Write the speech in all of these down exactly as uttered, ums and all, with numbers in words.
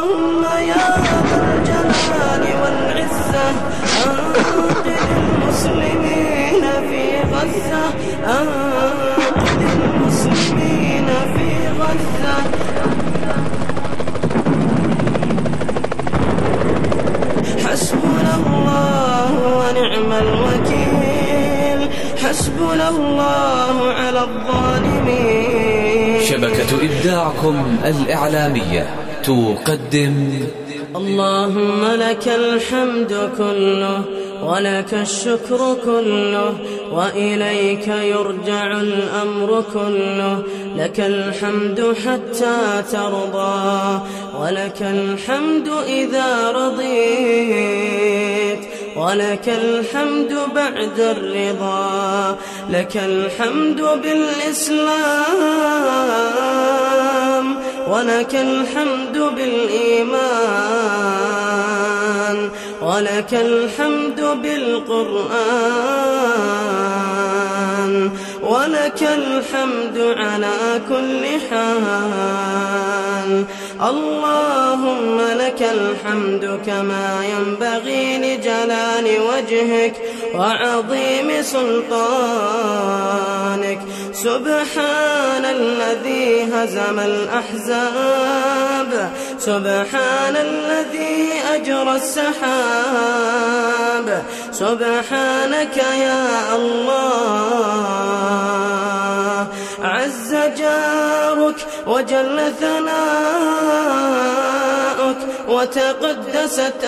اللهم يا ذا الجلال والعزة أنقذ المسلمين في غزة أنقذ المسلمين في غزة. حسبنا الله ونعم الوكيل حسبنا الله على الظالمين. شبكة إبداعكم الإعلامية تقدم اللهم لك الحمد كله ولك الشكر كله وإليك يرجع الأمر كله. لك الحمد حتى ترضى ولك الحمد إذا رضيت ولك الحمد بعد الرضا. لك الحمد بالإسلام ولك الحمد بالإيمان ولك الحمد بالقرآن ولك الحمد على كل حال. اللهم لك الحمد كما ينبغي لجلال وجهك وعظيم سلطانك. سبحان الذي هزم الأحزاب سبحان الذي أجرى السحاب. سبحانك يا الله عز جارك وجل ثناؤك وتقدست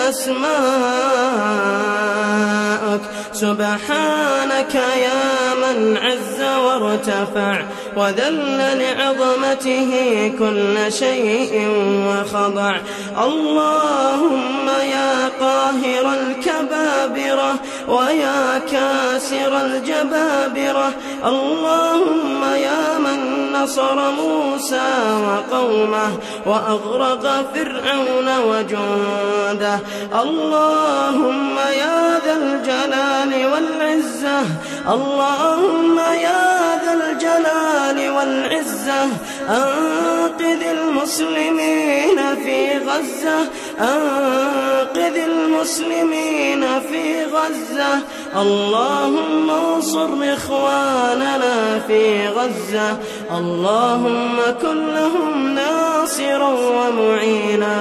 أسماؤك. سبحانك يا من عز وارتفع وذل لعظمته كل شيء وخضع. اللهم يا قاهر الكبابرة ويا كاسر الجبابرة. اللهم يا من نصر موسى وقومه وأغرق فرعون وجنده. اللهم يا ذا الجلال والعزة اللهم يا ذا الجلال والعزة أنقذ المسلمين في غزة أنقذ المسلمين في غزة. اللهم انصر إخواننا في غزة. اللهم كن لهم ناصرا ومعينا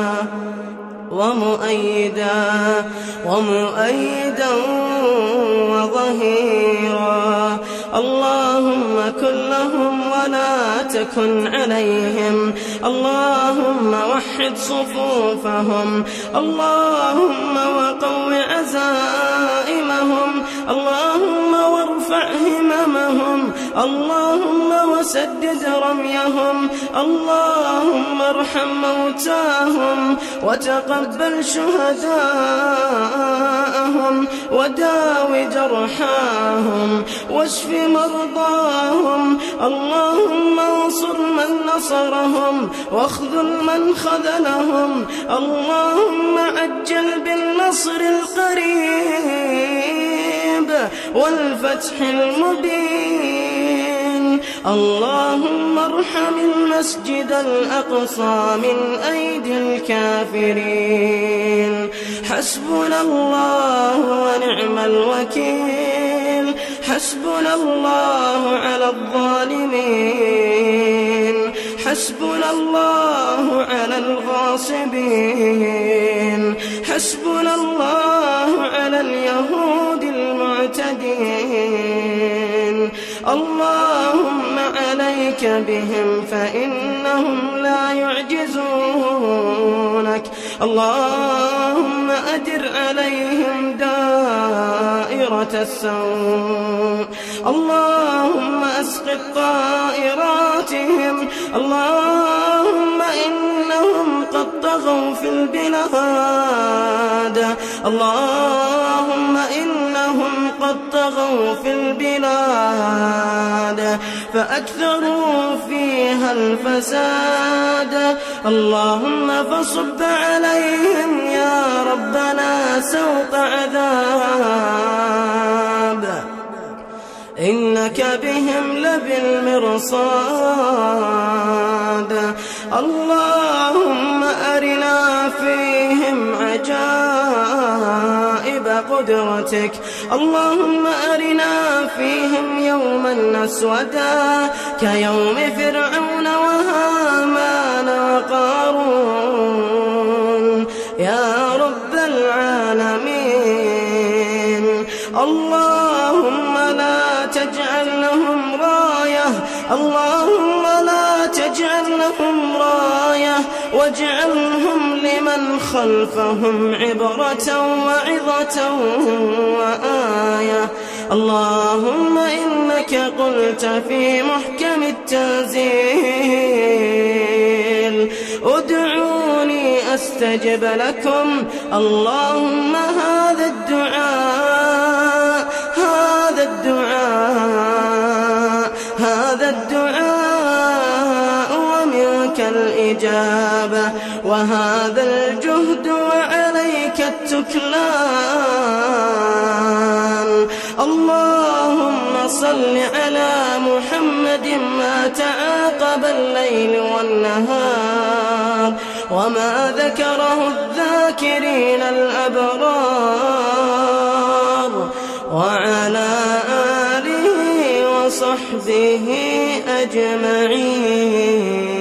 ومؤيدا ومؤيدا وظهيرا. اللهم كن لهم ولا تكن عليهم. اللهم وحد صفوفهم. اللهم وقو عزائمهم. اللهم وارفع هممهم. اللهم وسدد رميهم. اللهم ارحم موتاهم وتقبل شهداءهم وداو جرحاهم واشف مرضاهم. اللهم انصر من نصرهم واخذل من خذلهم. اللهم عجل بالنصر القريب والفتح المبين. اللهم ارحم المسجد الأقصى من أيدي الكافرين. حسبنا الله ونعم الوكيل حسبنا الله على الظالمين. حسبنا الله على الغاصبين. حسبنا الله على اليهود المعتدين. اللهم عليك بهم فإنهم لا يعجزونك. اللهم أدر عليهم دائرة السوء. اللهم أسقط طائراتهم. اللهم إنهم قد طغوا في البلاد. اللهم إنهم قد طغوا في البلاد فأكثروا فيها الفساد. اللهم فصب عليهم يا ربنا سوط عذاب إنك بهم لبالمرصاد. اللهم أرنا قدرتك. اللهم أرنا فيهم يوما أسودا كيوم فرعون وهامان وقارون يا رب العالمين. اللهم لا تجعل لهم راية اللهم لا تجعل لهم راية واجعلهم لمن خلفهم عبرة وعظة وآية. اللهم إنك قلت في محكم التنزيل ادعوني أستجب لكم. اللهم هذا الدعاء هذا الدعاء هذا الدعاء ومنك الإجابة وهذا الجهد وعليك التكلان. اللهم صل على محمد ما تعاقب الليل والنهار وما ذكره الذاكرين الأبرار وعلى آله وصحبه أجمعين.